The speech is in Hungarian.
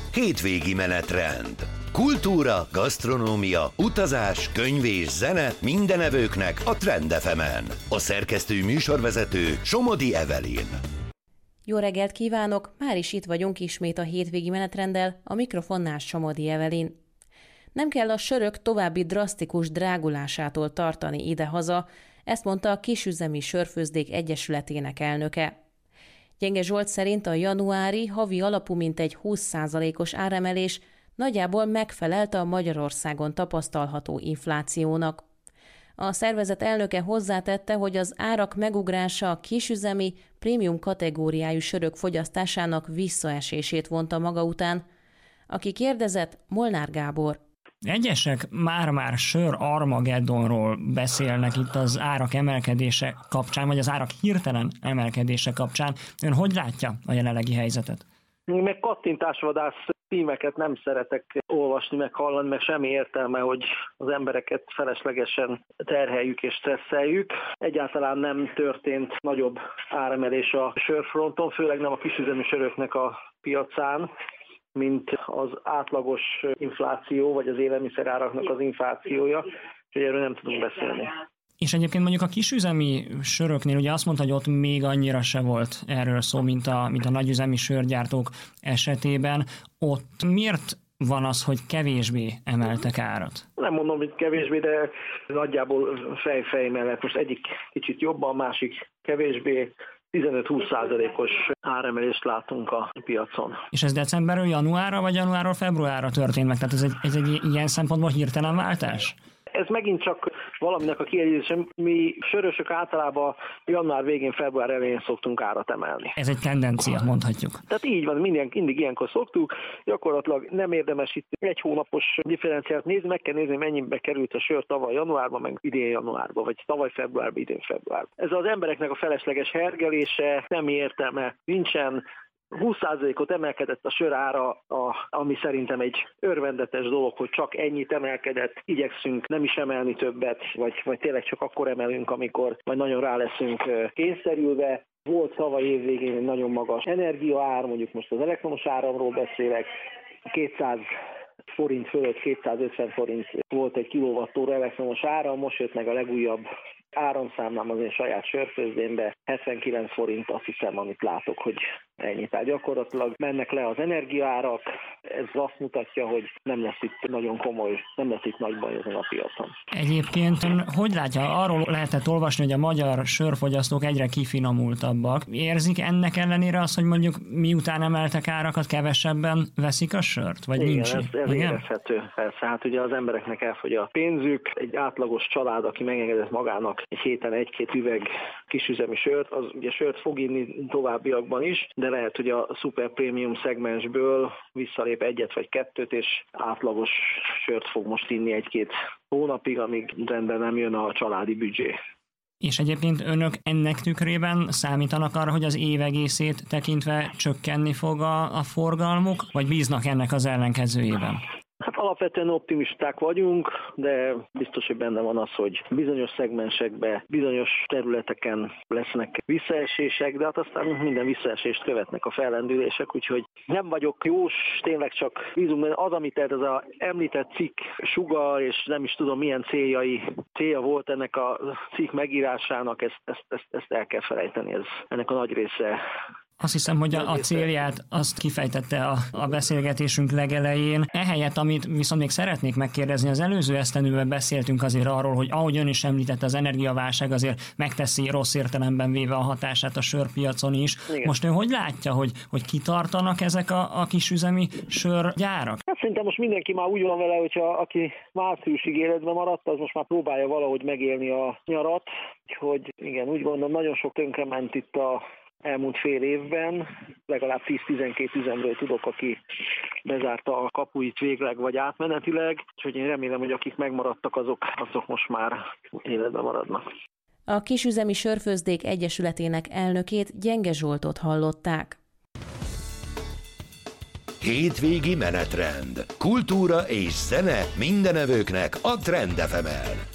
Hétvégi menetrend. Kultúra, gasztronómia, utazás, könyv és zene minden evőknek a Trend FM-en. A szerkesztő műsorvezető Somodi Evelyn. Jó reggelt kívánok! Már is itt vagyunk ismét a hétvégi menetrenddel, a mikrofonnál Somodi Evelyn. Nem kell a sörök további drasztikus drágulásától tartani idehaza, ezt mondta a Kisüzemi Sörfőzdék Egyesületének elnöke. Gyenge Zsolt szerint a januári havi alapú mintegy 20%-os áremelés nagyjából megfelelt a Magyarországon tapasztalható inflációnak. A szervezet elnöke hozzátette, hogy az árak megugrása a kisüzemi, prémium kategóriájú sörök fogyasztásának visszaesését vonta maga után. Aki kérdezett, Molnár Gábor. Egyesek már sör Armageddonról beszélnek itt az árak emelkedése kapcsán, vagy az árak hirtelen emelkedése kapcsán. Ön hogy látja a jelenlegi helyzetet? Meg kattintásvadász címeket nem szeretek olvasni, meg hallani, meg semmi értelme, hogy az embereket feleslegesen terheljük és stresszeljük. Egyáltalán nem történt nagyobb áremelés a sörfronton, főleg nem a kisüzemi söröknek a piacán, mint az átlagos infláció, vagy az élelmiszeráraknak az inflációja, és erről nem tudunk beszélni. És egyébként mondjuk a kisüzemi söröknél ugye azt mondta, hogy ott még annyira se volt erről szó, mint a nagyüzemi sörgyártók esetében. Ott miért van az, hogy kevésbé emeltek árat? Nem mondom, hogy kevésbé, de nagyjából fej mellett. Most egyik kicsit jobban, másik kevésbé. 15-20%-os áremelést látunk a piacon. És ez decemberről januárra, vagy januárról februárra történt meg? Tehát ez egy ilyen szempontból hirtelen váltás? Ez megint csak valaminek a kiegészítése. Mi sörösök általában január végén, február elején szoktunk árat emelni. Ez egy tendencia, mondhatjuk. Tehát így van, mindig ilyenkor szoktuk. Gyakorlatilag nem érdemes itt egy hónapos differenciát nézni, meg kell nézni, mennyibe került a sör tavaly januárban, meg idén januárban, vagy tavaly februárban, idén februárban. Ez az embereknek a felesleges hergelése, nem értelme nincsen. 20%-ot emelkedett a sör ára, ami szerintem egy örvendetes dolog, hogy csak ennyit emelkedett, igyekszünk nem is emelni többet, vagy tényleg csak akkor emelünk, amikor majd nagyon rá leszünk kényszerülve. Volt tavaly évvégén egy nagyon magas energiaár, mondjuk most az elektromos áramról beszélek, 200 forint fölött 250 forint volt egy kilowattóra elektromos áram, most jött meg a legújabb áramszámlám az én saját sörfőzdémbe, 79 forint, azt hiszem, amit látok, hogy ennyi. Tehát gyakorlatilag mennek le az energiaárak, ez azt mutatja, hogy nem lesz itt nagyon komoly, nem lesz itt nagy baj ezen a piacon. Egyébként hogy látja, arról lehetett olvasni, hogy a magyar sörfogyasztók egyre kifinomultabbak. Érzik ennek ellenére azt, hogy mondjuk miután emeltek árakat, kevesebben veszik a sört? Vagy igen, nincs? Ez érezhető. Persze, hát ugye az embereknek elfogy a pénzük, egy átlagos család, aki megengedett magának egy héten egy-két üveg kisüzemi sört, az ugye sört fog inni továbbiakban is, de lehet, hogy a szuper prémium szegmensből visszalép egyet vagy kettőt, és átlagos sört fog most inni egy-két hónapig, amíg rendben nem jön a családi büdzsé. És egyébként önök ennek tükrében számítanak arra, hogy az év egészét tekintve csökkenni fog a forgalmuk, vagy bíznak ennek az ellenkezőjében? Hát alapvetően optimisták vagyunk, de biztos, hogy benne van az, hogy bizonyos szegmensekben, bizonyos területeken lesznek visszaesések, de hát aztán minden visszaesést követnek a fellendülések, úgyhogy nem vagyok jós, tényleg csak bízunk, mert az, amit ez az említett cikk sugall, és nem is tudom milyen célja volt ennek a cikk megírásának, ezt el kell felejteni, ennek a nagy része. Azt hiszem, hogy a célját azt kifejtette a beszélgetésünk legelején. Ehelyett, amit viszont még szeretnék megkérdezni, az előző esztendőben beszéltünk azért arról, hogy ahogy ön is említette, az energiaválság azért megteszi rossz értelemben véve a hatását a sörpiacon is. Igen. Most ön hogy látja, hogy kitartanak ezek a kisüzemi sörgyárak? Hát szerintem most mindenki már úgy van vele, hogyha aki márciusig életben maradt, az most már próbálja valahogy megélni a nyarat. Úgyhogy igen, úgy gondolom, nagyon sok tönkrement itt a elmúlt fél évben, legalább 10-12 üzemről tudok, aki bezárta a kapuit végleg vagy átmenetileg, úgyhogy én remélem, hogy akik megmaradtak, azok most már életben maradnak. A Kisüzemi Sörfőzdék Egyesületének elnökét, Gyenge Zsoltot hallották. Hétvégi menetrend. Kultúra és zene minden evőknek a Trend FM-en.